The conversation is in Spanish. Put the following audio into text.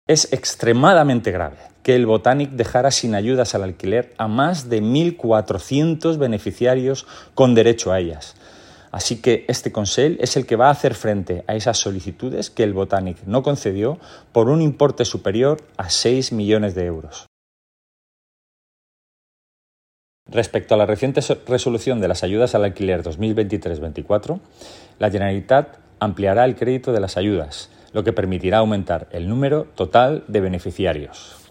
Es extremadamente grave que el Botànic dejara sin ayudas al alquiler a más de 1.400 beneficiarios con derecho a ellas. Así que este Consell es el que va a hacer frente a esas solicitudes que el Botànic no concedió por un importe superior a 6 millones de euros. Respecto a la reciente resolución de las ayudas al alquiler 2023-24, la Generalitat ampliará el crédito de las ayudas, lo que permitirá aumentar el número total de beneficiarios.